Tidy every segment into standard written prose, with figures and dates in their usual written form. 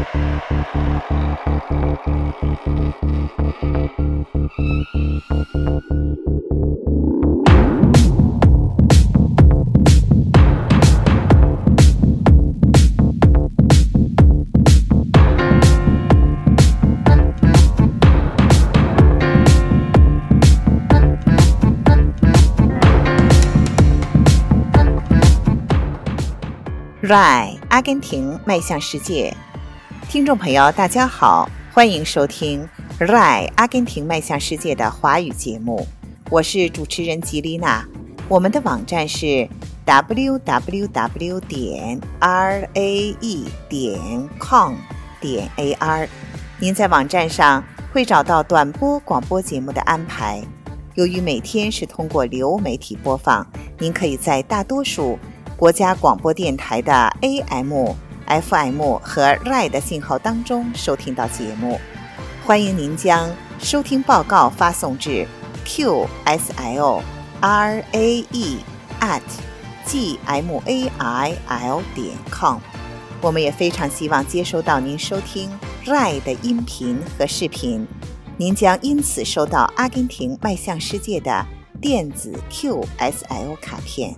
RAI 阿根廷迈向世界，听众朋友大家好，欢迎收听 RAI 阿根廷迈向世界的华语节目，我是主持人吉丽娜。我们的网站是 www.rae.com.ar， 您在网站上会找到短波广播节目的安排。由于每天是通过流媒体播放，您可以在大多数国家广播电台的 AM、FM 和 RAI 的信号当中收听到节目。欢迎您将收听报告发送至 qsil@gmail.com。 我们也非常希望接收到您收听 RAI 的音频和视频，您将因此收到阿根廷迈向世界的电子 QSL 卡片。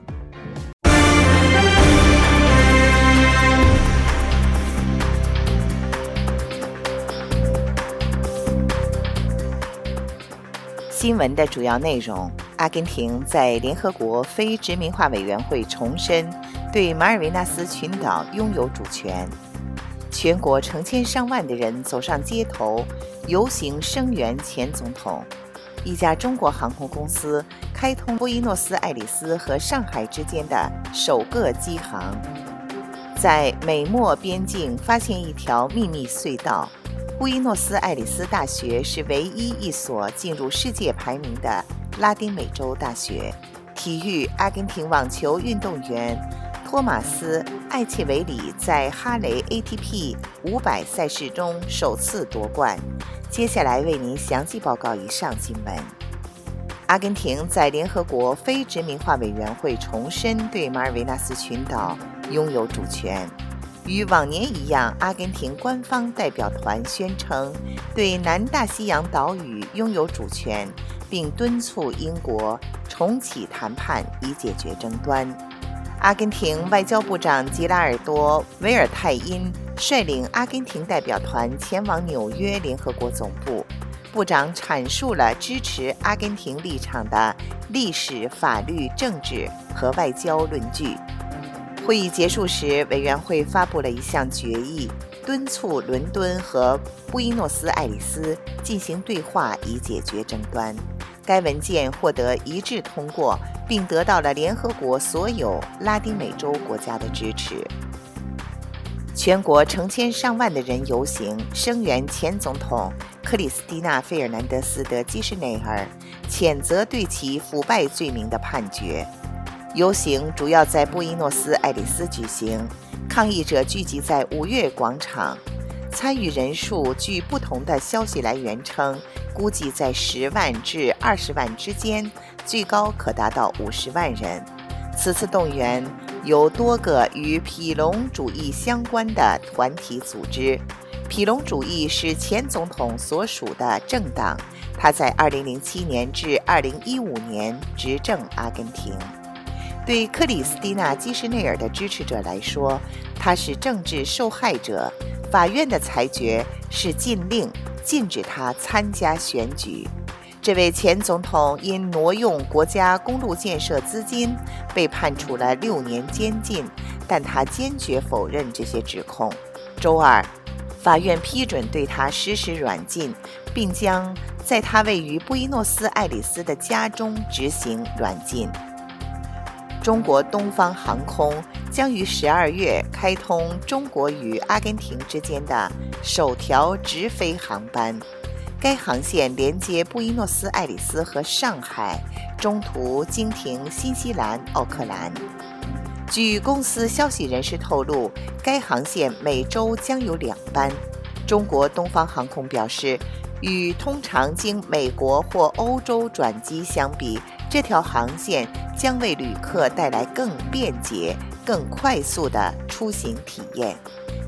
新闻的主要内容：阿根廷在联合国非殖民化委员会重申对马尔维纳斯群岛拥有主权。全国成千上万的人走上街头游行声援前总统。一家中国航空公司开通布宜诺斯艾利斯和上海之间的首个机航。在美墨边境发现一条秘密隧道。布宜诺斯艾利斯大学是唯一一所进入世界排名的拉丁美洲大学。体育：阿根廷网球运动员托马斯·艾切维里在哈雷 ATP 500赛事中首次夺冠。接下来为您详细报告以上新闻。阿根廷在联合国非殖民化委员会重申对马尔维纳斯群岛拥有主权。与往年一样，阿根廷官方代表团宣称对南大西洋岛屿拥有主权，并敦促英国重启谈判以解决争端。阿根廷外交部长吉拉尔多·维尔泰因率领阿根廷代表团前往纽约联合国总部，部长阐述了支持阿根廷立场的历史、法律、政治和外交论据。会议结束时，委员会发布了一项决议，敦促伦敦和布宜诺斯艾利斯进行对话以解决争端。该文件获得一致通过，并得到了联合国所有拉丁美洲国家的支持。全国成千上万的人游行，声援前总统克里斯蒂娜·费尔南德斯·德基什内尔，谴责对其腐败罪名的判决。游行主要在布宜诺斯艾利斯举行，抗议者聚集在五月广场，参与人数据不同的消息来源称，估计在10万至20万之间，最高可达到50万人。此次动员由多个与皮隆主义相关的团体组织。皮隆主义是前总统所属的政党，他在2007年至2015年执政阿根廷。对克里斯蒂娜·基什内尔的支持者来说，他是政治受害者。法院的裁决是禁令，禁止他参加选举。这位前总统因挪用国家公路建设资金被判处了6年监禁，但他坚决否认这些指控。周二，法院批准对他实施软禁，并将在他位于布宜诺斯艾利斯的家中执行软禁。中国东方航空将于12月开通中国与阿根廷之间的首条直飞航班。该航线连接布宜诺斯艾利斯和上海，中途经停新西兰奥克兰。据公司消息人士透露，该航线每周将有2班。中国东方航空表示，与通常经美国或欧洲转机相比，这条航线将为旅客带来更便捷、更快速的出行体验。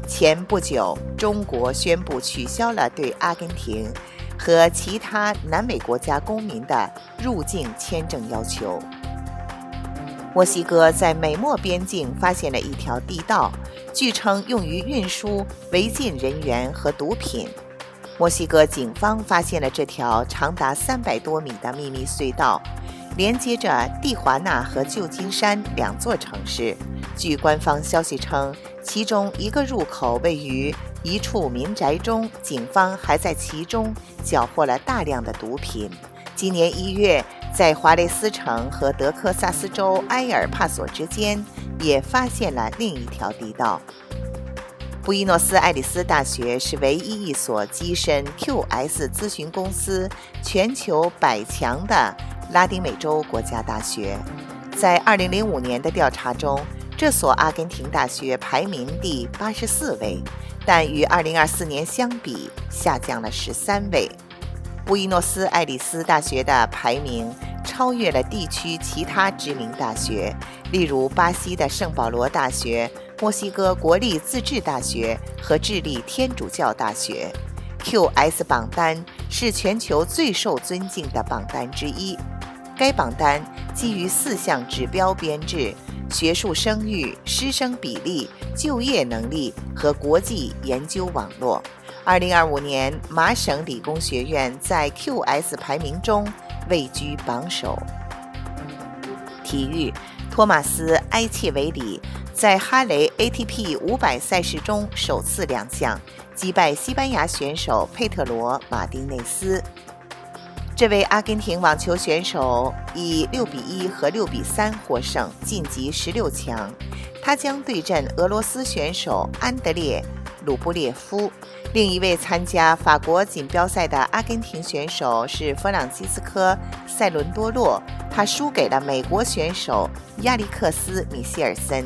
前不久，中国宣布取消了对阿根廷和其他南美国家公民的入境签证要求。墨西哥在美墨边境发现了一条地道，据称用于运输违禁人员和毒品。墨西哥警方发现了这条长达300多米的秘密隧道，连接着蒂华纳和旧金山2座城市。据官方消息称，其中一个入口位于一处民宅中，警方还在其中缴获了大量的毒品。今年1月，在华雷斯城和德克萨斯州埃尔帕索之间也发现了另一条地道。布宜诺斯艾利斯大学是唯一一所跻身 QS 咨询公司全球100强的拉丁美洲国家大学。在2005年的调查中，这所阿根廷大学排名第84位，但与2024年相比下降了13位。布宜诺斯艾利斯大学的排名超越了地区其他知名大学，例如巴西的圣保罗大学、墨西哥国立自治大学和智利天主教大学。QS 榜单是全球最受尊敬的榜单之一。该榜单基于4项指标编制：学术声誉、师生比例、就业能力和国际研究网络。2025年，麻省理工学院在 QS 排名中位居榜首。体育，托马斯·埃切维里在哈雷 ATP 500赛事中首次亮相，击败西班牙选手佩特罗·马丁内斯。这位阿根廷网球选手以6-1和6-3获胜，晋级16强。他将对阵俄罗斯选手安德烈·鲁布列夫。另一位参加法国锦标赛的阿根廷选手是弗朗西斯科·塞伦多洛，他输给了美国选手亚历克斯·米歇尔森。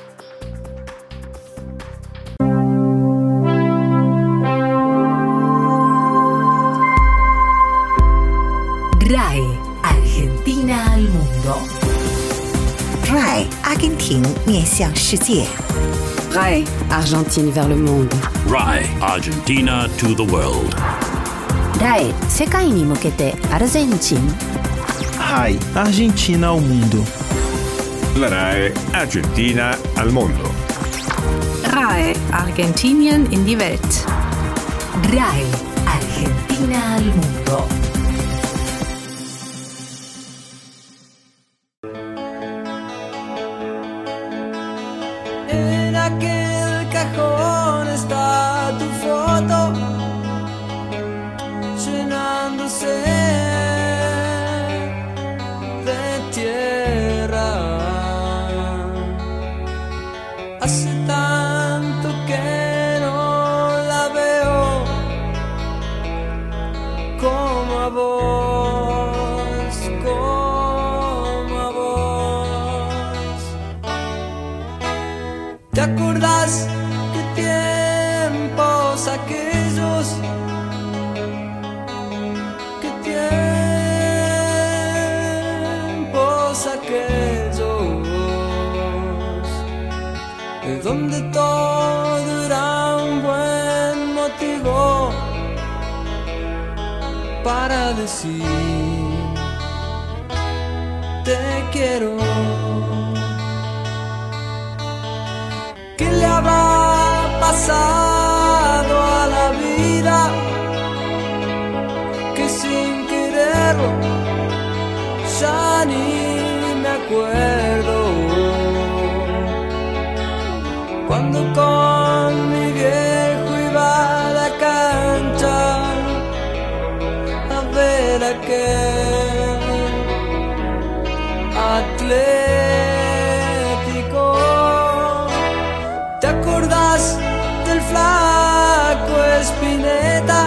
RAI Argentina al mundo. RAI 阿根廷面向世界。 RAI Argentine vers le monde. RAI Argentina to the world. RAI 世界に向けてアルゼンチン。 RAI Argentina ao mundo. La RAI Argentina al mondo. RAI Argentinien in die Welt. RAI Argentina al mundo. En aquel cajón está tu foto, llenándose de tierra. Hace tanto que no la veo como a vos, como a vos. ¿Te acordás qué tiempos aquellos? ¿Qué tiempos aquellos? Donde todo era un buen motivo para decir te quiero. ¿Qué le habrá pasado a la vida? Que sin quererlo ya ni me acuerdo. Cuando con mi viejo iba a la cancha a ver a aquel Atlético. ¿Te acordás del flaco Spinetta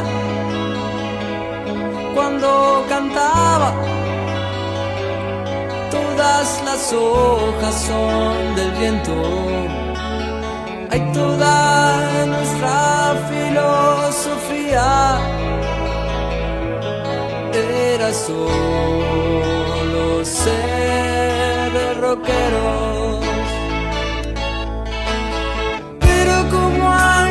cuando cantaba? Todas las hojas son del viento. Hay toda nuestra filosofía era solo ser rockeros. Pero como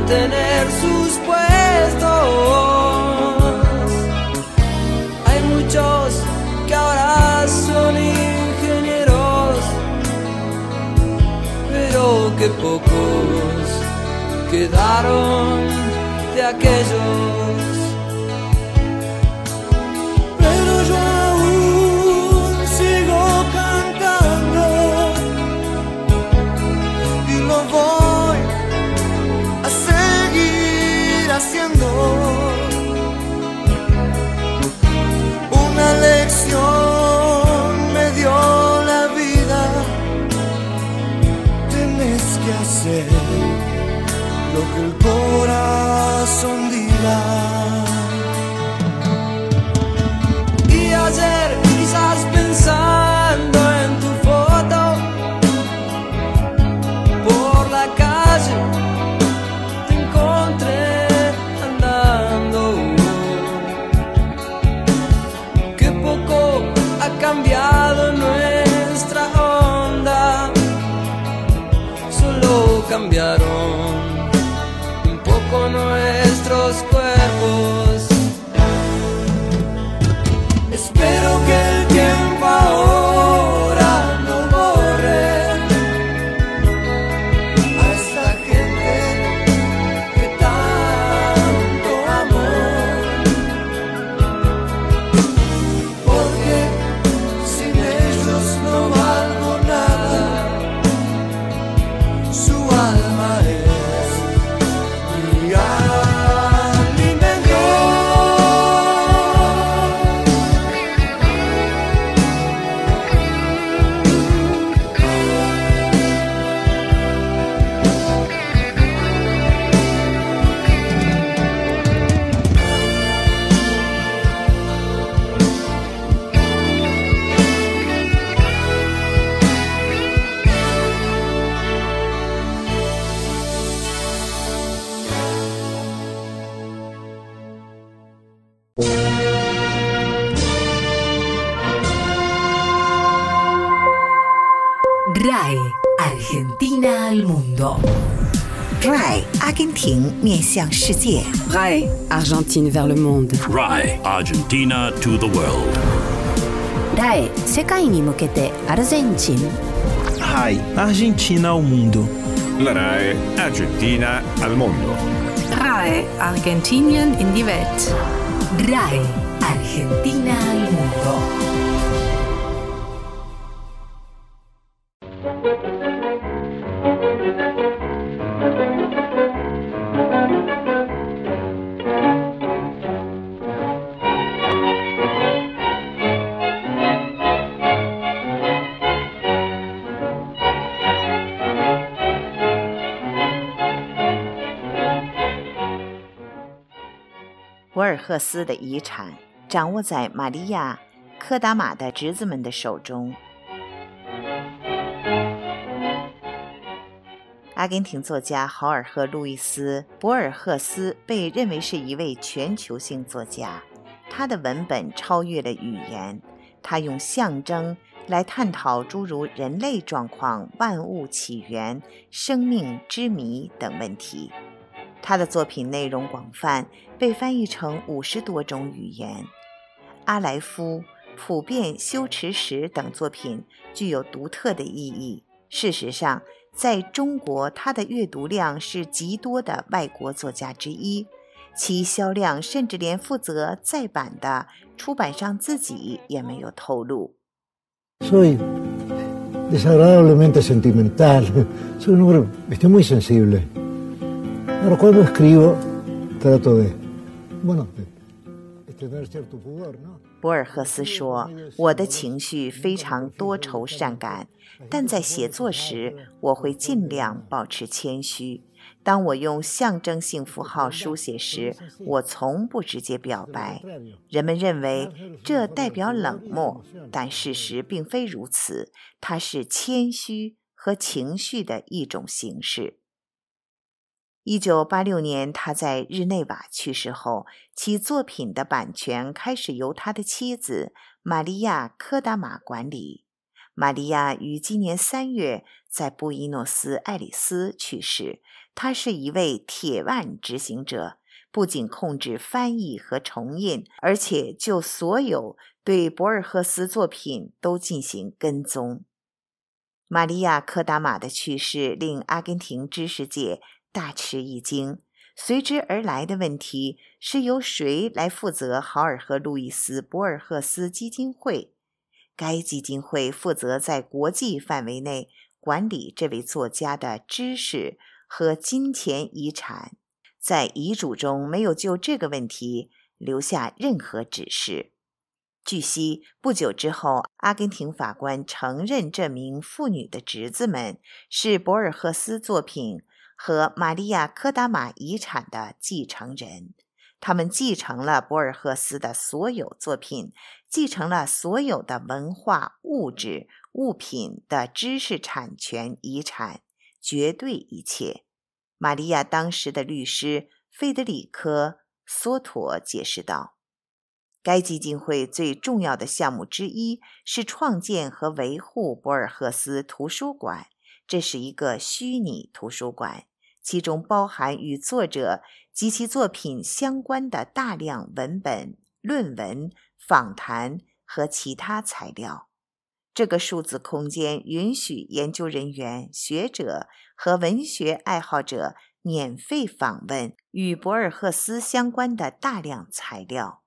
mantener sus puestos. Hay muchos que ahora son ingenieros, pero que pocos quedaron de aquellos. Pero yo aún sigo cantando y lo voy a seguir haciendo. Una lección me dio la vida. Tienes que hacer lo que el corazón diga. Y ayer, quizás pensando en tu foto, por la calle te encontré andando. Qué poco ha cambiado nuestra onda, solo cambiaron un poco nuestros cuerpos. Espero que el tiempo ahora no borre a esta gente que tanto amó, porque sin ellos no valgo nada. Su alma es mi alimento. RAE Argentina al mundo. RAI 阿根廷面向世界。 RAE Argentine vers le monde. RAI Argentina to the world. RAE 世界に向けてアルゼンチン。 RAI Argentina ao mundo. La RAE Argentina al mondo. RAE Argentinien in die Welt. RAE Argentina al mundo. “博尔赫斯的遗产掌握在玛利亚·科达玛的侄子们的手中。”阿根廷作家豪尔赫·路易斯·博尔赫斯被认为是一位全球性作家，他的文本超越了语言，他用象征来探讨诸如人类状况、万物起源、生命之谜等问题。他的作品内容广泛，被翻译成50多种语言。阿莱夫、普遍修辞史等作品具有独特的意义。事实上，在中国，他的阅读量是极多的外国作家之一，其销量甚至连负责再版的出版商自己也没有透露。 Soy desagradablemente sentimental, soy un hombre muy sensible. Ahora cuando escribo trato de tener cierto pudor, ¿no? 博尔赫斯说：“我的情绪非常多愁善感，但在写作时，我会尽量保持谦虚。当我用象征性符号书写时，我从不直接表白。人们认为这代表冷漠，但事实并非如此，它是谦虚和情绪的一种形式。” 1986年，他在日内瓦去世后，其作品的版权开始由他的妻子玛利亚·科达玛管理。玛利亚于今年3月在布宜诺斯艾利斯去世， 他是一位铁腕执行者，不仅控制翻译和重印，而且就所有对博尔赫斯作品都进行跟踪。玛利亚·科达玛的去世令阿根廷知识界大吃一惊，随之而来的问题是由谁来负责豪尔和路易斯·博尔赫斯基金会。该基金会负责在国际范围内管理这位作家的知识和金钱遗产，在遗嘱中没有就这个问题留下任何指示。据悉，不久之后，阿根廷法官承认这名妇女的侄子们是博尔赫斯作品和玛利亚·科达玛遗产的继承人。他们继承了博尔赫斯的所有作品，继承了所有的文化、物质、物品的知识产权遗产，绝对一切。玛利亚当时的律师费德里科·索托解释道，该基金会最重要的项目之一是创建和维护博尔赫斯图书馆，这是一个虚拟图书馆，其中包含与作者及其作品相关的大量文本、论文、访谈和其他材料。这个数字空间允许研究人员、学者和文学爱好者免费访问与博尔赫斯相关的大量材料。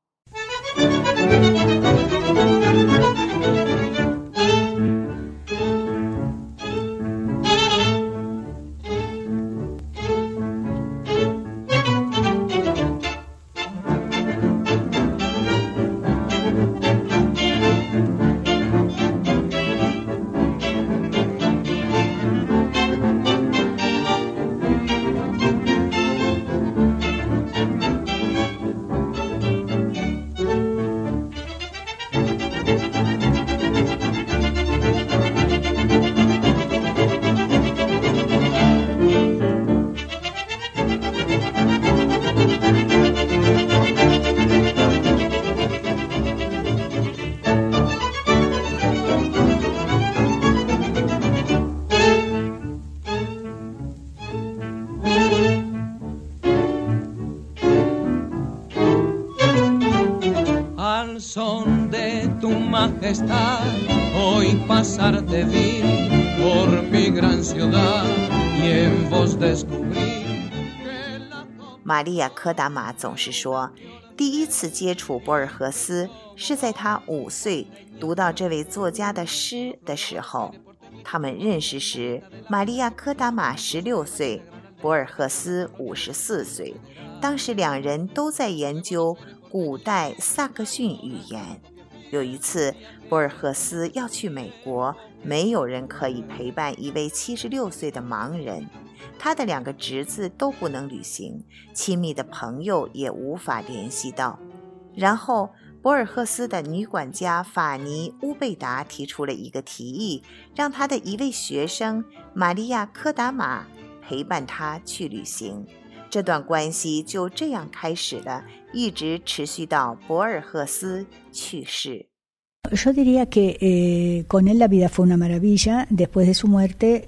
Son de tu majestad, hoy pasarte vi por mi gran ciudad y en vos descubrí。 玛利亚·科达玛总是说，第一次接触博尔赫斯是在他5岁读到这位作家的诗的时候。他们认识时，玛利亚·科达玛16岁，博尔赫斯54岁。当时两人都在研究古代萨克逊语言。有一次，博尔赫斯要去美国，没有人可以陪伴一位76岁的盲人，他的2个侄子都不能旅行，亲密的朋友也无法联系到。然后博尔赫斯的女管家法尼·乌贝达提出了一个提议，让他的一位学生玛利亚·科达玛陪伴他去旅行。这段关系就这样开始了，一直持续到博尔赫斯去世。 Yo diría que con él la vida fue una maravilla. Después de su muerte,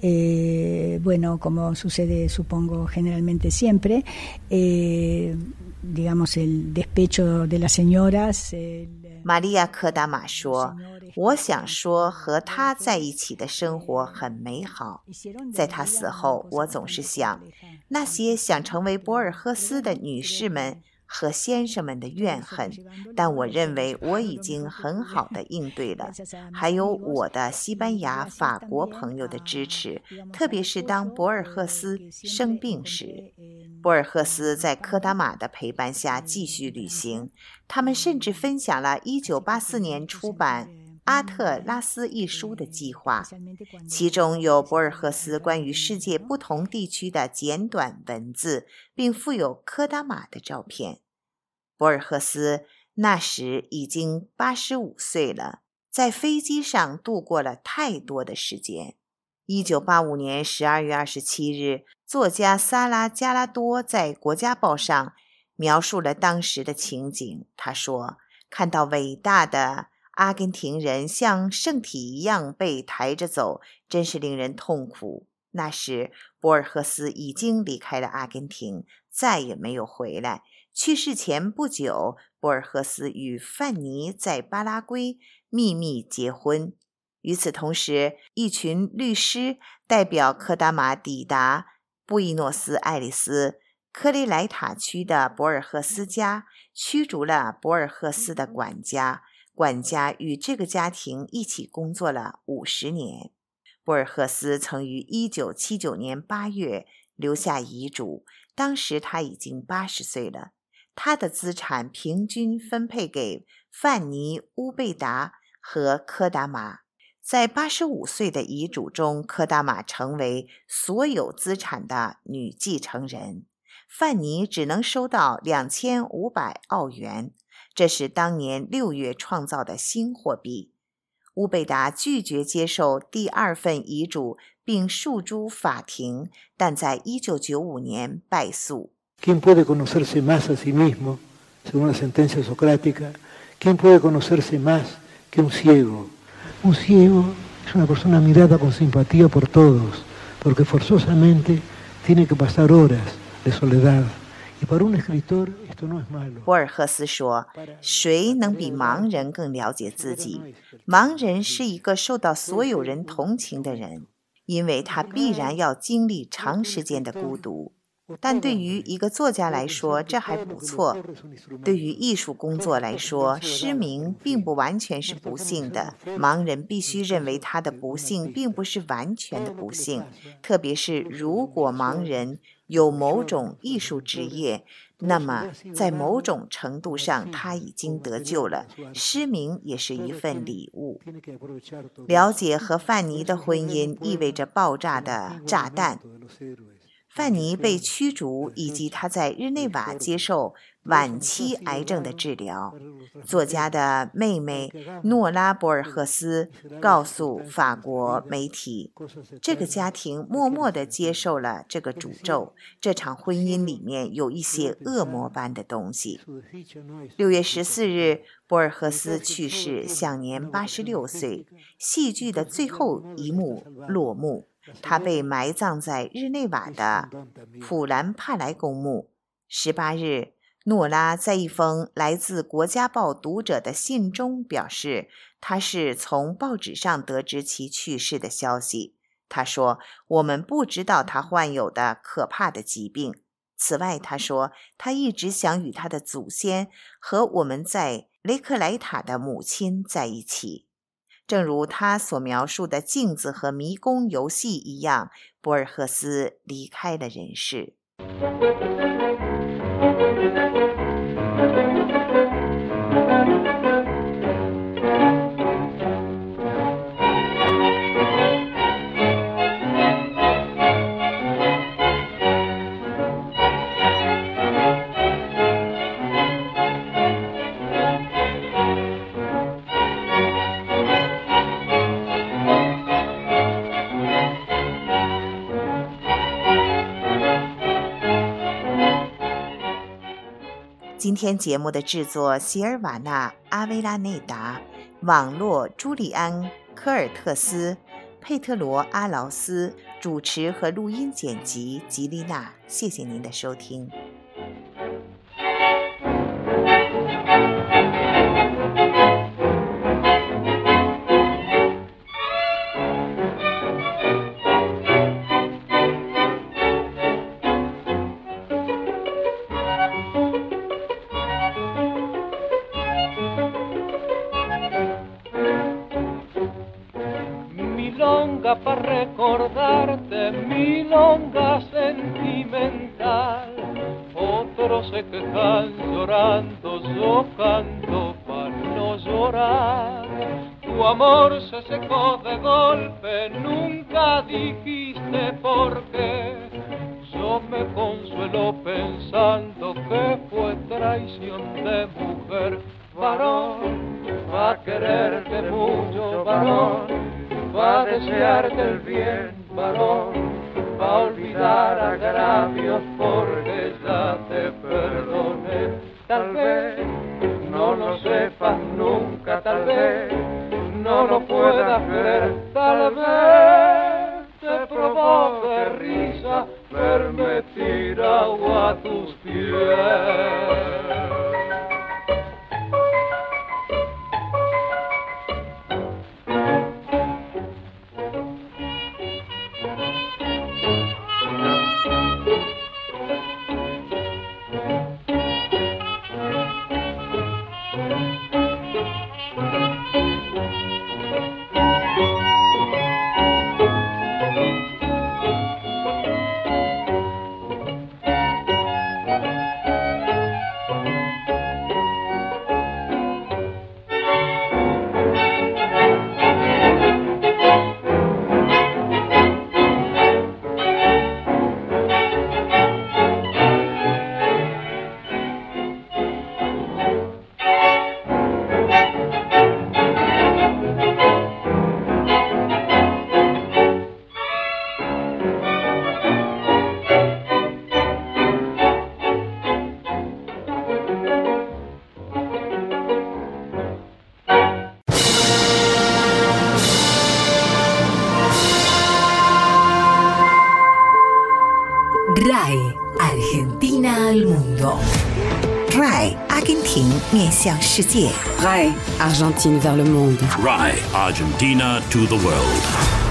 bueno, como sucede supongo generalmente siempre, digamos el despecho de las señoras. 玛利亚·科达玛说，我想说和他在一起的生活很美好。在他死后，我总是想，那些想成为博尔赫斯的女士们和先生们的怨恨，但我认为我已经很好地应对了，还有我的西班牙、法国朋友的支持，特别是当博尔赫斯生病时。博尔赫斯在科达玛的陪伴下继续旅行，他们甚至分享了1984年出版阿特拉斯一书的计划，其中有博尔赫斯关于世界不同地区的简短文字，并附有科达玛的照片。博尔赫斯那时已经85岁了，在飞机上度过了太多的时间。1985年12月27日，作家萨拉加拉多在《国家报》上描述了当时的情景。他说，看到伟大的阿根廷人像圣体一样被抬着走，真是令人痛苦。 那时博尔赫斯已经离开了阿根廷，再也没有回来。去世前不久，博尔赫斯与范尼在巴拉圭秘密结婚。与此同时，一群律师代表科达玛抵达布宜诺斯艾利斯科雷莱塔区的博尔赫斯家，驱逐了博尔赫斯的管家。管家与这个家庭一起工作了50年。博尔赫斯曾于1979年8月留下遗嘱，当时他已经80岁了。他的资产平均分配给范尼、乌贝达和科达玛。在85岁的遗嘱中，科达玛成为所有资产的女继承人。范尼只能收到2500澳元，这是当年6月创造的新货币。乌贝达拒绝接受第2份遗嘱，并诉诸法庭，但在1995年败诉。 ¿Quién puede conocerse más a sí mismo, según la sentencia socrática? ¿Quién puede conocerse más que un ciego? Un ciego es una persona mirada con simpatía por todos, porque forzosamente tiene que pasar horas de soledad. Y para un escritor esto no es malo. 博尔赫斯说，谁能比盲人更了解自己？盲人是一个受到所有人同情的人，因为他必然要经历长时间的孤独。但对于一个作家来说，这还不错。对于艺术工作来说，失明并不完全是不幸的。盲人必须认为他的不幸并不是完全的不幸，特别是如果盲人有某种艺术职业，那么在某种程度上他已经得救了。失明也是一份礼物。了解和范尼的婚姻意味着爆炸的炸弹。范尼被驱逐，以及他在日内瓦接受晚期癌症的治疗。作家的妹妹诺拉·博尔赫斯告诉法国媒体，这个家庭默默地接受了这个诅咒。这场婚姻里面有一些恶魔般的东西。6月14日，博尔赫斯去世，享年86岁。戏剧的最后一幕落幕。他被埋葬在日内瓦的普兰帕莱公墓。18日，诺拉在一封来自《国家报》读者的信中表示，他是从报纸上得知其去世的消息。他说，我们不知道他患有的可怕的疾病。此外，他说，他一直想与他的祖先和我们在雷克莱塔的母亲在一起。正如他所描述的镜子和迷宫游戏一样，博尔赫斯离开了人世。今天节目的制作席尔瓦纳·阿维拉内达，网络朱利安·科尔特斯，佩特罗·阿劳斯，主持和录音剪辑吉丽娜。谢谢您的收听。 Para recordarte milonga sentimental, otros se quejan llorando, yo canto para no llorar. Tu amor se secó de golpe, nunca dijiste por qué. Yo me consuelo pensando que fue traición de mujer. Varón, va a quererte mucho, varón, va a desearte el bien, varón, va a olvidar agravios porque ya te perdoné. Tal vez no lo sepas nunca, tal vez no lo puedas creer, tal vez te provoque risa verme tirado a tus pies. RAI Argentina al mundo. RAI 阿根廷面向世界。 RAI Argentine vers le monde. RAI Argentina to the world.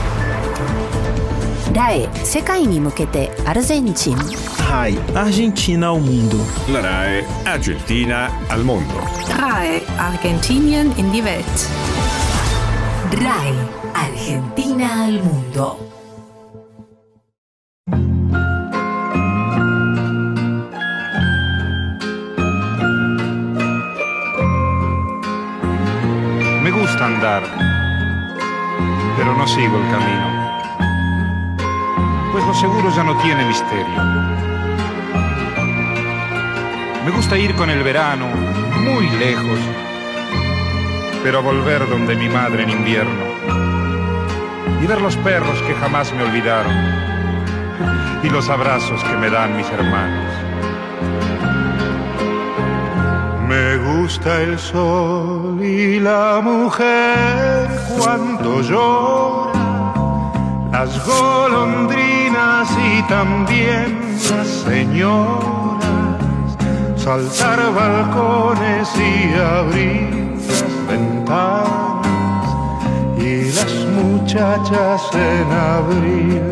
RAI 世界に向けてアルゼンチン。 RAI Argentina ao mundo. La RAI Argentina al mondo. RAI Argentinien in die Welt. RAI Argentina al mundo. Me gusta andar, pero no sigo el camino, pues lo seguro ya no tiene misterio. Me gusta ir con el verano muy lejos, pero volver donde mi madre en invierno y ver los perros que jamás me olvidaron y los abrazos que me dan mis hermanos. Me gusta el sol y la mujer cuando llora, las golondrinas y también las señoras, saltar balcones y abrir las ventanas y las muchachas en abril.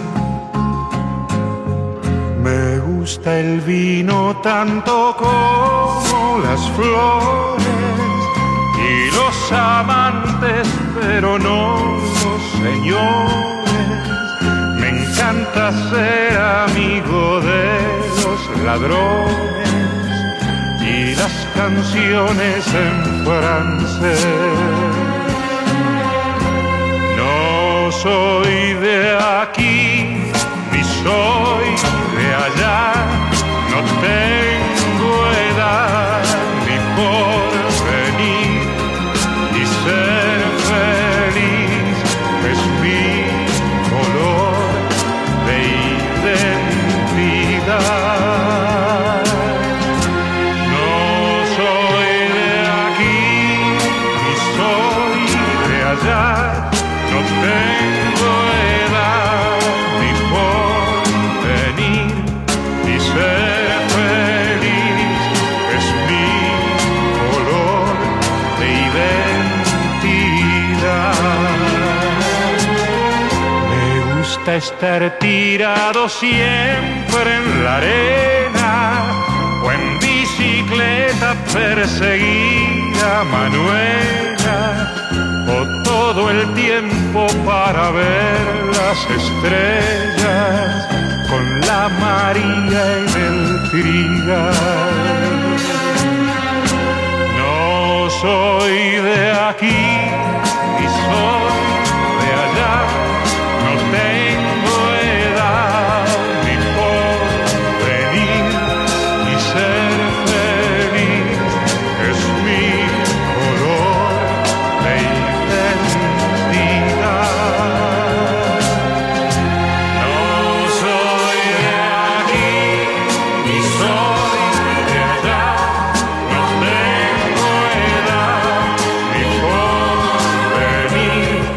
Me gusta el vino tanto como las flores y los amantes, pero no los señores. Me encanta ser amigo de los ladrones y las canciones en francés. No soy de aquí ni soy de allá, no tengo edad ni porvenir, y ser feliz es mi color de identidad. No soy de aquí ni soy de allá, no tengo edad ni porvenir, y ser feliz es mi color de identidad. Me gusta estar tirado siempre en la arena o en bicicleta perseguir a Manuela, o todo el tiempo para ver las estrellas con la María en el trigal. No soy de aquí ni soy de allá, no tengo edad ni porvenir, y ser feliz es mi color de identidad. No soy de aquí ni soy de allá, no tengo edad ni porvenir,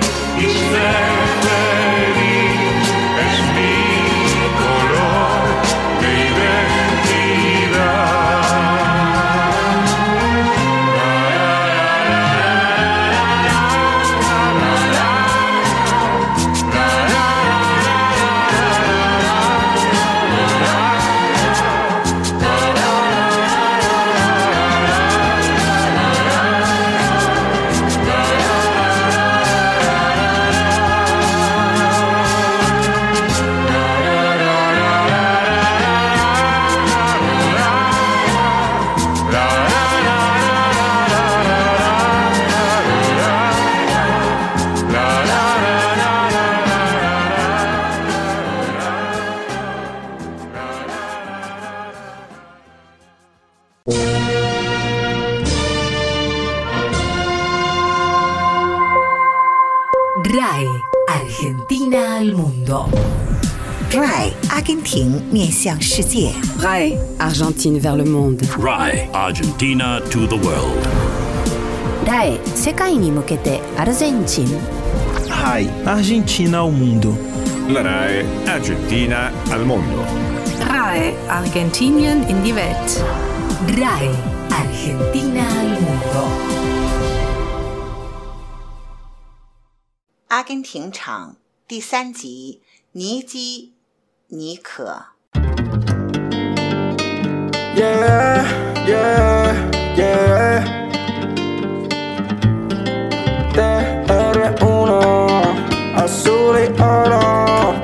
RAI Argentina al mundo. RAI 阿根廷面向世界。 RAI Argentine vers le monde. RAI Argentina to the world. RAI 世界に向けてアルゼンチン。 RAI Argentina ao mundo. La RAI Argentina al mondo. RAI Argentinien in die Welt. RAI Argentina al mundo. 阿根廷场第3集，尼基尼可。 Yeah, yeah, yeah. TR1 azul y oro.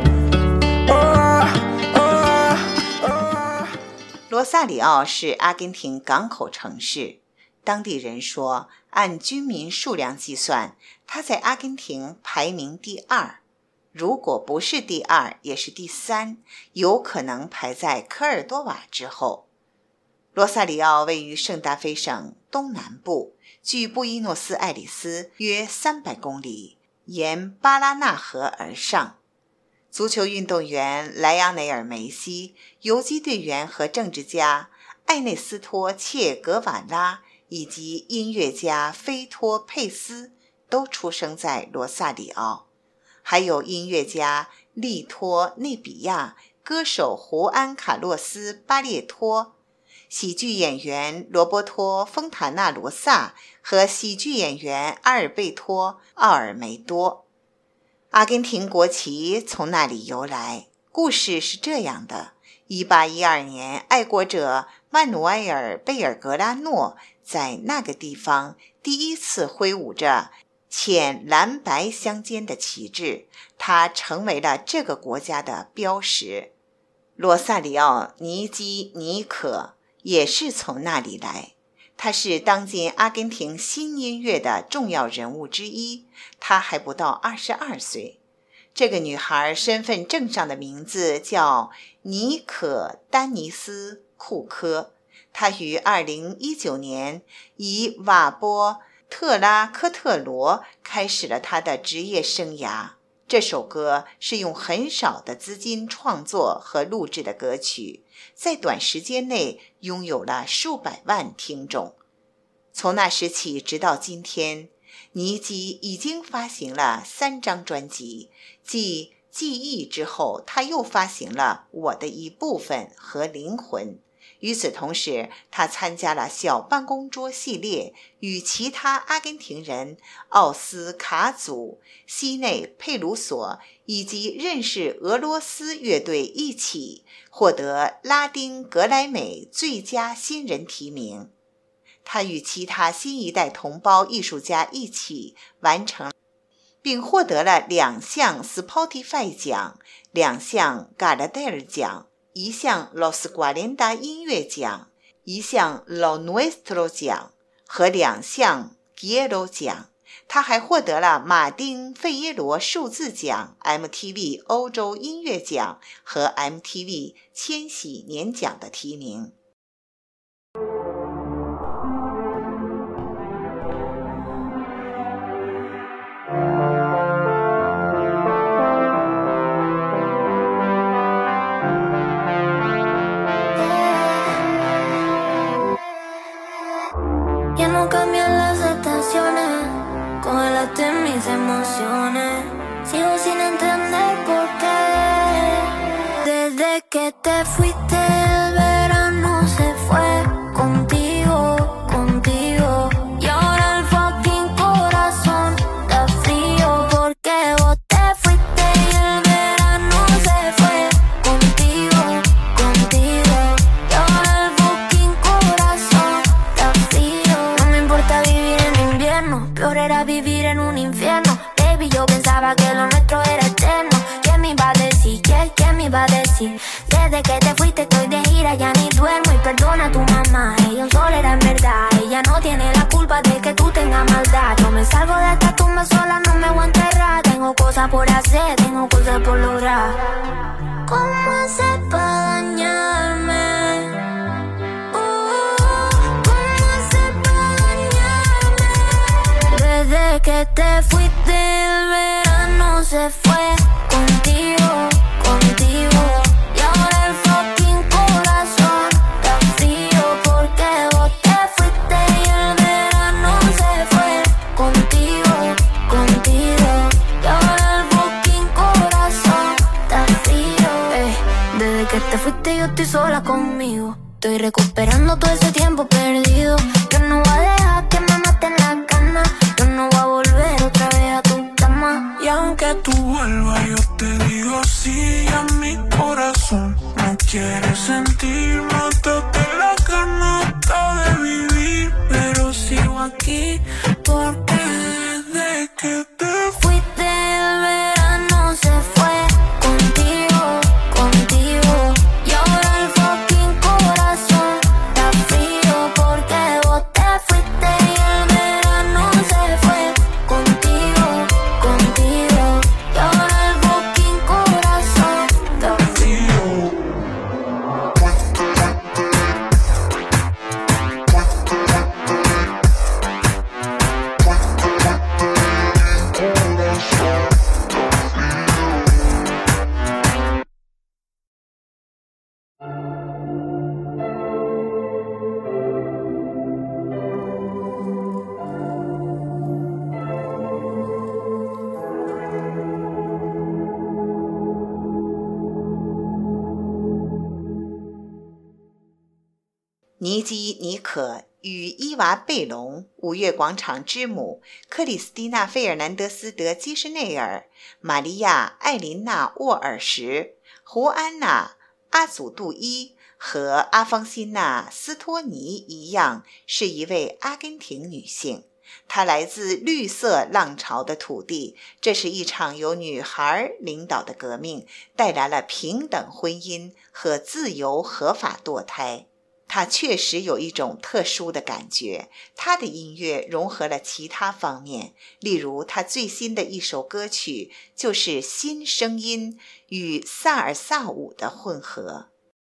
罗萨里奥是阿根廷港口城市，当地人说，按居民数量计算，它在阿根廷排名第2，如果不是第2，也是第3，有可能排在科尔多瓦之后。罗萨里奥位于圣达菲省东南部，距布宜诺斯艾利斯约300公里，沿巴拉纳河而上。足球运动员莱昂内尔·梅西、游击队员和政治家艾内斯托·切格瓦拉以及音乐家菲托·佩斯都出生在罗萨里奥，还有音乐家利托·内比亚、歌手胡安·卡洛斯·巴列托、喜剧演员罗伯托·丰塔纳罗萨和喜剧演员阿尔贝托·奥尔梅多。阿根廷国旗从那里由来，故事是这样的：1812年，爱国者曼努埃尔·贝尔格拉诺在那个地方第一次挥舞着浅蓝白相间的旗帜，它成为了这个国家的标识。罗萨里奥尼基尼可也是从那里来，她是当今阿根廷新音乐的重要人物之一，她还不到22岁。这个女孩身份证上的名字叫尼可·丹尼斯·库科，她于2019年以瓦波特拉科特罗开始了她的职业生涯。这首歌是用很少的资金创作和录制的歌曲，在短时间内拥有了数百万听众。从那时起直到今天，尼基已经发行了3张专辑，继《记忆》之后，他又发行了《我的一部分》和《灵魂》。与此同时，他参加了小办公桌系列，与其他阿根廷人奥斯卡祖、西内佩鲁索以及认识俄罗斯乐队一起获得拉丁格莱美最佳新人提名。他与其他新一代同胞艺术家一起完成，并获得了2项 Spotify 奖、2项 Gardel 奖、1项 Los 40音乐奖、1项 Lo Nuestro 奖和2项 Giero 奖。他还获得了马丁·费耶罗数字奖、MTV 欧洲音乐奖和 MTV 千禧年奖的提名。 Sigo sin entender por qué desde que te fuiste el verano se fue contigo, contigo y ahora el fucking corazón está frío porque vos te fuiste y el verano se fue contigo, contigo y ahora el fucking corazón está frío. No me importa vivir en invierno, peor era vivir en un infierno. Yo pensaba que lo nuestro era eterno. ¿Quién me iba a decir? ¿Quién me iba a decir? Desde que te fuiste estoy de gira, ya ni duermo. Y perdona a tu mamá, ella sola era en verdad. Ella no tiene la culpa de que tú tengas maldad. Yo me salgo de esta tumba sola, no me voy a enterrar. Tengo cosas por hacer, tengo cosas por lograr. ¿Cómo hacer para dañarme? ¿Cómo hacer para dañarme? Desde que te fuiste el verano verano se fue contigo, contigo. Y ahora el fucking corazón está frío porque vos te fuiste y el verano se fue contigo, contigo. Y ahora el fucking corazón está frío. Desde que te fuiste yo estoy sola conmigo. Estoy recuperando todo ese tiempo perdido. Yo no voy a dejar que me maten las ganas. Yo no voy a volver otra vez a tu cama. Y aunque tú vuelvas yo te digo sí. A mi corazón no quiere sentir. Mátate la ganata de vivir. Pero sigo aquí porque desde que te fuiste el verano se fue contigo, contigo. Y ahora el fucking corazón está frío porque vos te fuiste y el verano se fue contigo, contigo. Y ahora el fucking corazón está frío. 尼基·尼可与伊娃·贝隆、五月广场之母、克里斯蒂娜·费尔南德斯·德基什内尔、玛利亚·艾琳娜·沃尔什、胡安娜·阿祖杜伊和阿方辛娜·斯托尼一样，是一位阿根廷女性。她来自绿色浪潮的土地，这是一场由女孩领导的革命，带来了平等婚姻和自由合法堕胎。他确实有一种特殊的感觉，他的音乐融合了其他方面，例如他最新的一首歌曲就是新声音与萨尔萨舞的混合。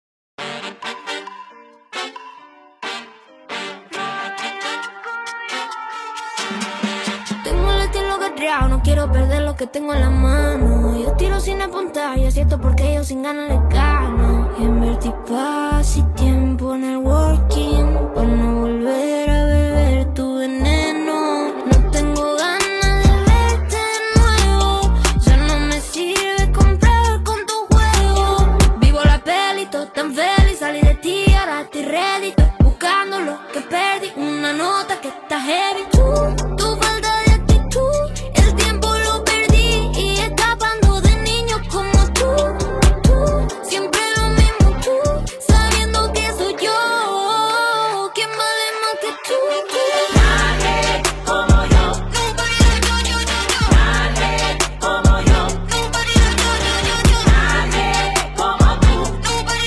No quiero perder lo que tengo en la mano. Yo tiro sin apuntar y acierto porque yo sin ganas le gano. Invertí paz y tiempo en el working para no volver a beber tu veneno. No tengo ganas de verte de nuevo. Ya no me sirve comprar con tu juego. Vivo la peli, todo tan feliz. Salí de ti, ahora estoy ready. Estoy buscando lo que perdí. Una nota que está heavy. Tu falta de actitud. El tiempo lo perdí y escapando de niños como tú. Siempre lo mismo tú, sabiendo que soy yo. ¿Quién vale más que tú? Nadie como yo. Nadie como yo. Nadie como tú.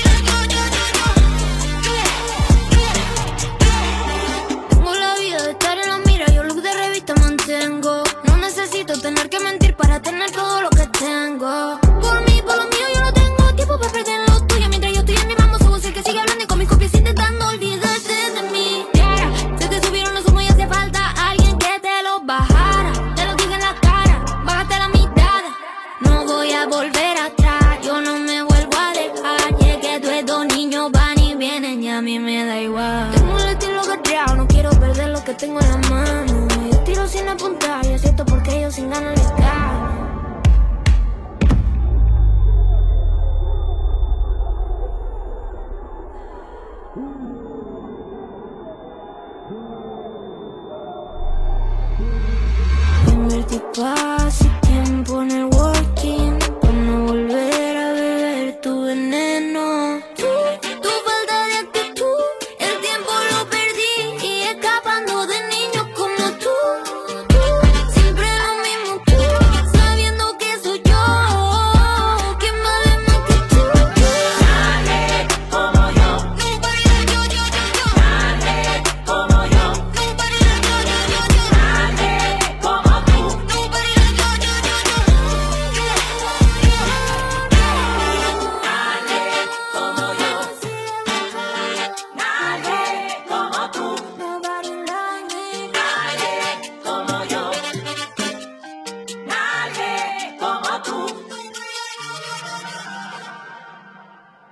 Tengo la vida de estar en la mira, yo look de revista mantengo. No necesito tener que mentir para tener todo lo que tengo. Por mí, por lo mío, yo no tengo tiempo para perder lo tuyo. Mientras yo estoy en mi mambo, somos el que sigue hablando y con mis copias intentando olvidarte de mí. Yeah. Se te subieron los humos y hace falta alguien que te los bajara. Te lo dije en la cara, bájate la mirada. No voy a volver atrás, yo no me vuelvo a dejar. Llegué, tú estos niños van y vienen y a mí me da igual. Tengo el estilo guerreado, no quiero perder lo que tengo en la mano. Yo tiro sin apuntar y acierto porque yo sin ganas les gano. Invertí paz y tiempo en el working para no volver a beber tu veneno. Tu falta de actitud, el tiempo lo perdí y escapando de niños como tú. Siempre lo mismo tú.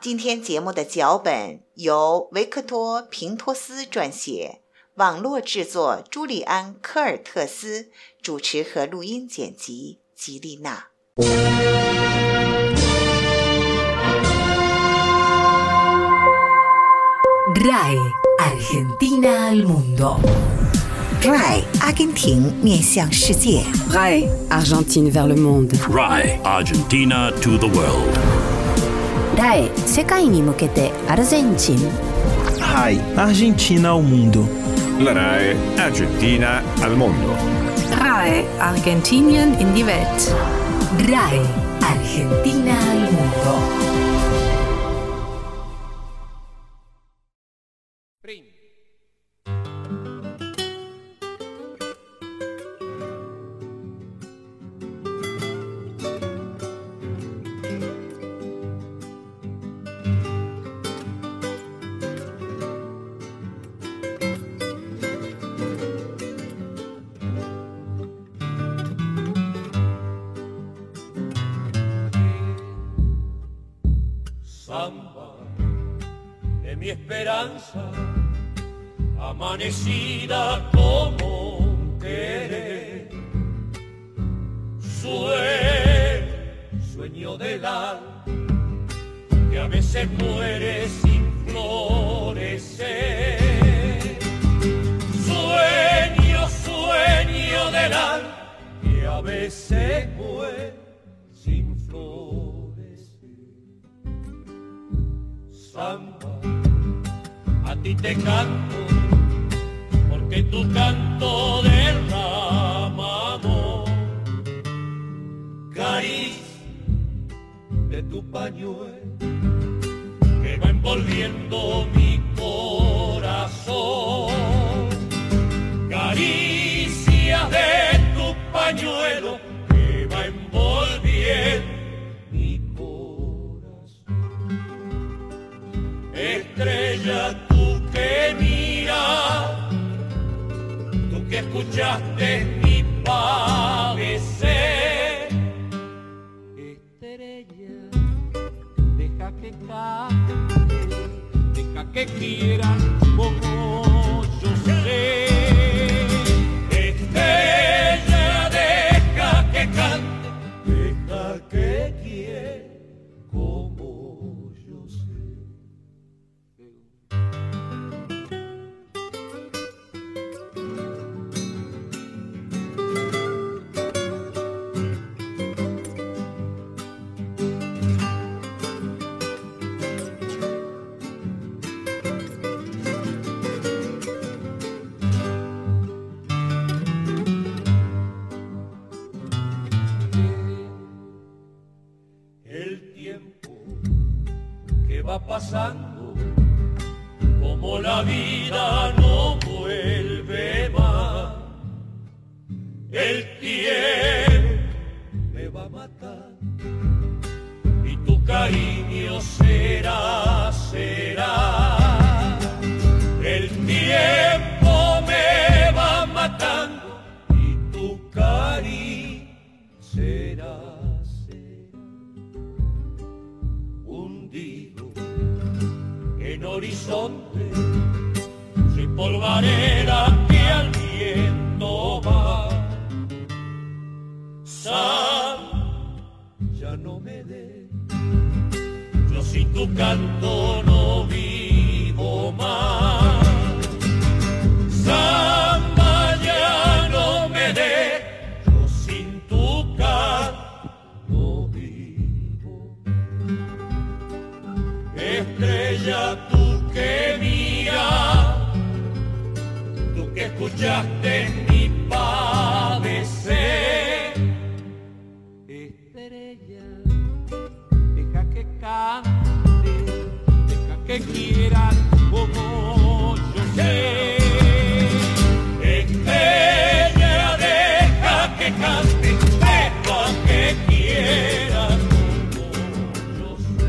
今天节目的脚本由维克多·平托斯撰写，网络制作朱利安·科尔特斯，主持和录音剪辑吉丽娜。 RAI Argentina al mundo. RAI 阿根廷面向世界。 RAI Argentine vers le monde. RAI Argentina to the world. RAI 世界に向けてアルゼンチン。 RAI Argentina ao mundo. La RAI Argentina al mondo. RAI Argentinien in die Welt. RAI Argentina al mundo. Samba de mi esperanza, amanecida como un querer. Sueño del alma que a veces muere sin florecer. Sueño del alma que a veces muere sin florecer. Samba, a ti te canto, porque tu canto derrama amor. Caricia de tu pañuelo que va envolviendo mi corazón. Caricia de tu pañuelo que va envolviendo mi corazón. Estrella, tú que miras, tú que escuchaste mi padecer. Estrella, deja que cante, deja que quieran como yo sé. Estrella, deja que cante, deja que quiera como yo sé. Va pasando, como la vida no vuelve más. El tiempo me va a matar y tu cariño será. El tiempo me va matando y tu cariño será. En horizonte, soy polvareda que al viento va. Ya no me dé, yo sin tu canto no vivo más. Samba, ya no me dé, yo sin tu canto no vivo. Estrella, tú que miras, tú que escuchaste mi padecer. Estrella, deja que cante, deja que quieran como yo sé. Estrella, deja que cante, deja que quieran como yo sé.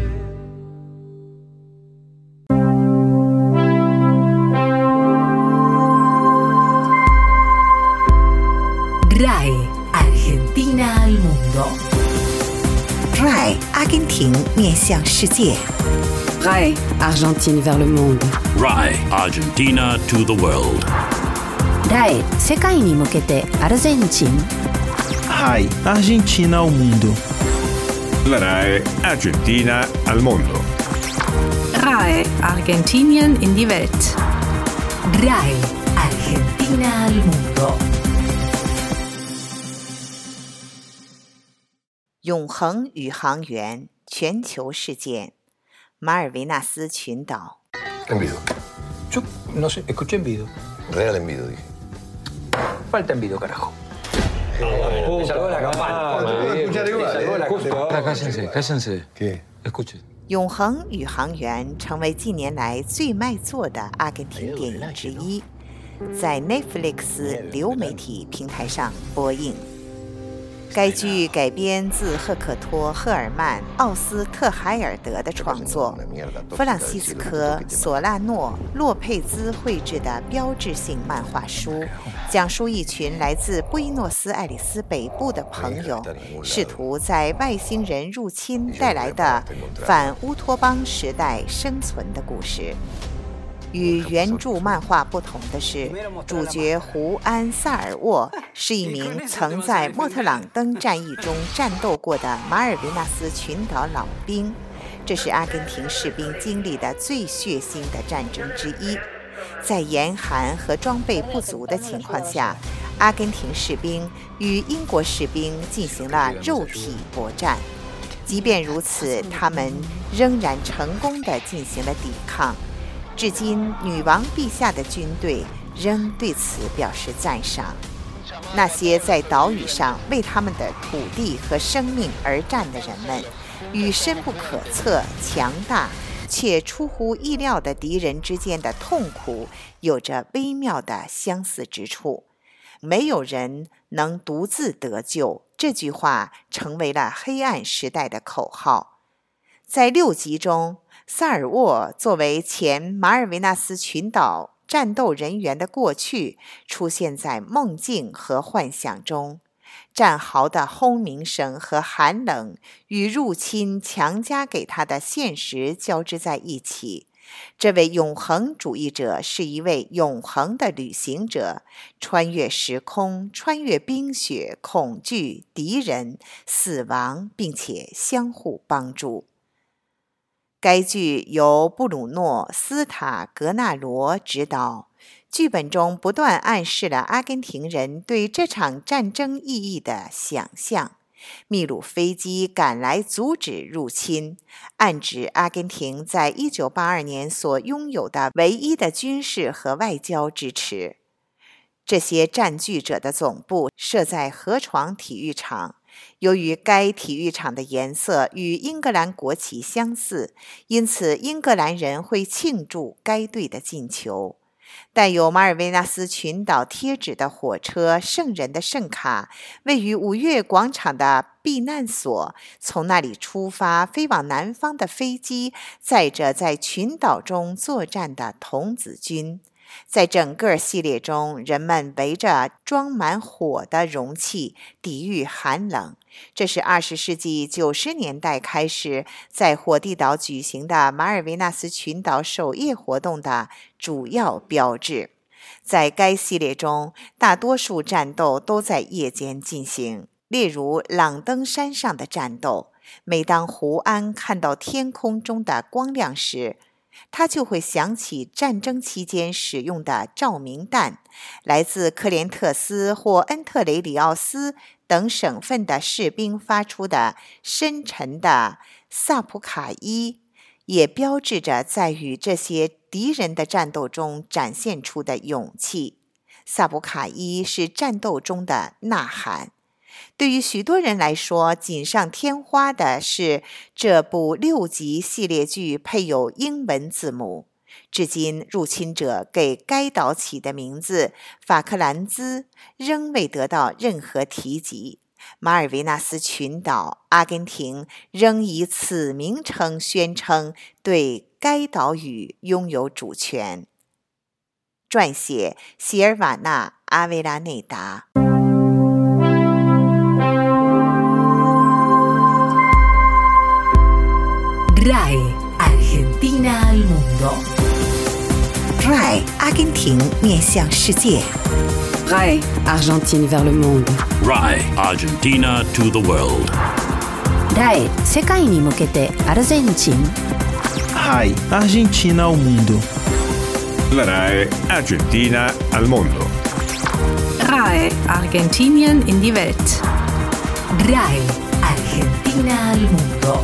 RAI Argentina al mundo. RAI 阿根廷面向世界。 RAI Argentine vers le monde. RAI Argentina to the world. RAI 世界に向けてアルゼンチン。 RAI Argentina ao mundo. La RAI Argentina al mondo. RAI Argentinien in die Welt. RAI Argentina al mundo. 永恒宇航员全球事件，马尔维纳斯群岛。 Envido. Yo no sé, escuché envido. Real envido, dije. Falta envido, carajo. Me salvó la campana. Cállense. ¿Qué? Escuchen. 永恒宇航员成为近年来最卖座的阿根廷电影之一，在 Netflix 流媒体平台上播映。该剧改编自赫克托·赫尔曼·奥斯特海尔德的创作，弗朗西斯科·索拉诺·洛佩兹绘制的标志性漫画书，讲述一群来自布宜诺斯艾利斯北部的朋友，试图在外星人入侵带来的反乌托邦时代生存的故事。与原著漫画不同的是，主角胡安·萨尔沃是一名曾在莫特朗登战役中战斗过的马尔维纳斯群岛老兵，这是阿根廷士兵经历的最血腥的战争之一。在严寒和装备不足的情况下，阿根廷士兵与英国士兵进行了肉体搏战。即便如此，他们仍然成功地进行了抵抗。至今，女王陛下的军队仍对此表示赞赏。那些在岛屿上为他们的土地和生命而战的人们，与深不可测、强大且出乎意料的敌人之间的痛苦有着微妙的相似之处。没有人能独自得救，这句话成为了黑暗时代的口号。在6集中，萨尔沃作为前马尔维纳斯群岛战斗人员的过去出现在梦境和幻想中，战壕的轰鸣声和寒冷与入侵强加给他的现实交织在一起。这位永恒主义者是一位永恒的旅行者，穿越时空，穿越冰雪、恐惧、敌人、死亡，并且相互帮助。该剧由布鲁诺·斯塔格纳罗执导，剧本中不断暗示了阿根廷人对这场战争意义的想象。秘鲁飞机赶来阻止入侵，暗指阿根廷在1982年所拥有的唯一的军事和外交支持。这些占据者的总部设在河床体育场。由于该体育场的颜色与英格兰国旗相似，因此英格兰人会庆祝该队的进球。带有马尔维纳斯群岛贴纸的火车圣人的圣卡位于5月广场的避难所，从那里出发飞往南方的飞机载着在群岛中作战的童子军。在整个系列中，人们围着装满火的容器抵御寒冷，这是20世纪90年代开始在火地岛举行的马尔维纳斯群岛守夜活动的主要标志。在该系列中，大多数战斗都在夜间进行，例如朗登山上的战斗。每当胡安看到天空中的光亮时，他就会想起战争期间使用的照明弹，来自科连特斯或恩特雷里奥斯等省份的士兵发出的深沉的萨普卡伊，也标志着在与这些敌人的战斗中展现出的勇气。萨普卡伊是战斗中的呐喊。对于许多人来说，锦上添花的是这部6集系列剧配有英文字母。至今，入侵者给该岛起的名字法克兰兹仍未得到任何提及。马尔维纳斯群岛，阿根廷仍以此名称宣称对该岛屿拥有主权。撰写席尔瓦纳·阿维拉内达。 RAI Argentina 面向世界。 RAI Argentine vers le monde. RAI Argentina to the world. RAI 世界に向けてアルゼンチン。 RAI Argentina ao mundo. La RAI Argentina al mondo. RAI Argentinien in die Welt. RAI Argentina al mundo.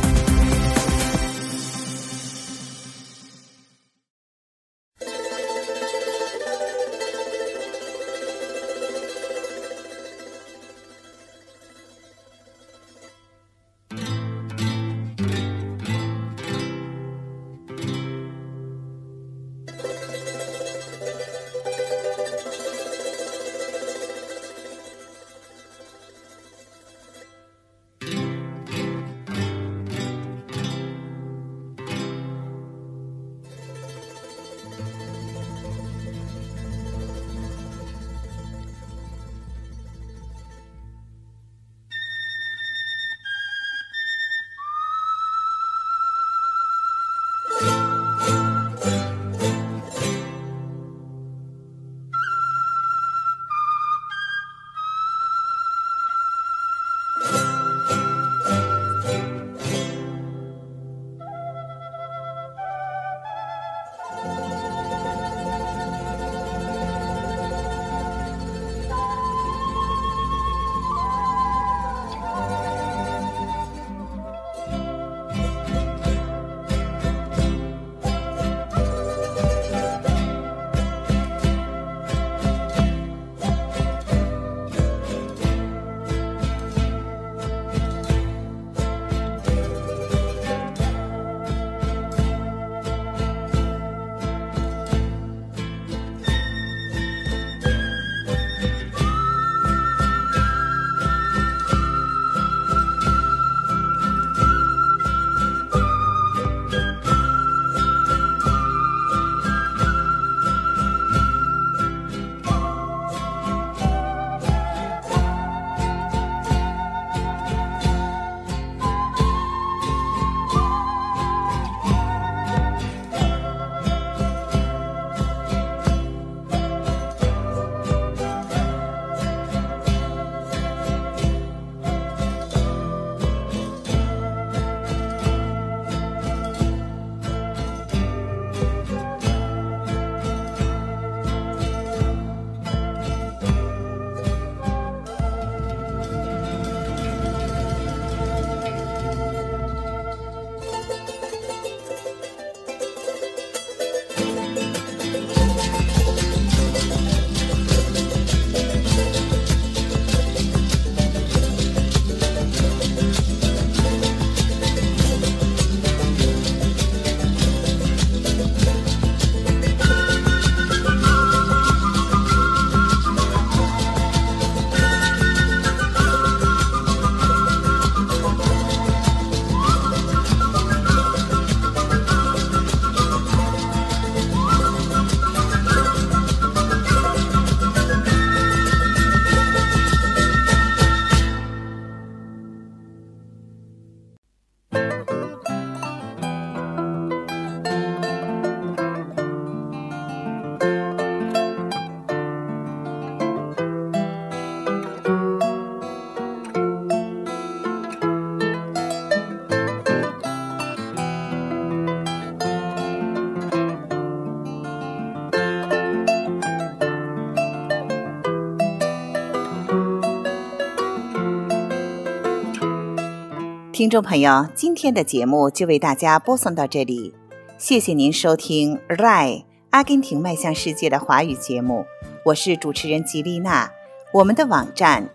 听众朋友，今天的节目就为大家播送到这里，谢谢您收听 RAI 阿根廷迈向世界的华语节目，我是主持人吉丽娜。我们的网站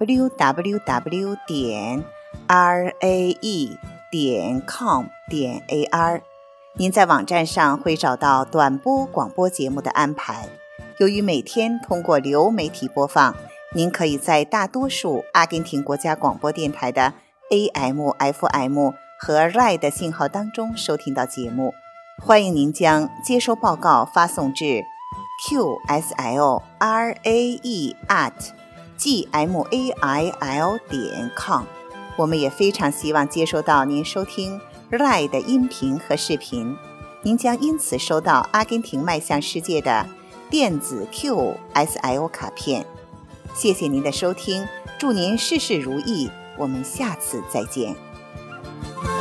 www.rae.com.ar， 您在网站上会找到短波广播节目的安排。由于每天通过流媒体播放，您可以在大多数阿根廷国家广播电台的 AM、FM 和 RAI 的信号当中收听到节目。欢迎您将接收报告发送至 qslarae@gmail.com。 我们也非常希望接收到您收听 RAI 的音频和视频，您将因此收到阿根廷迈向世界的电子 QSIO 卡片。谢谢您的收听，祝您事事如意，我们下次再见。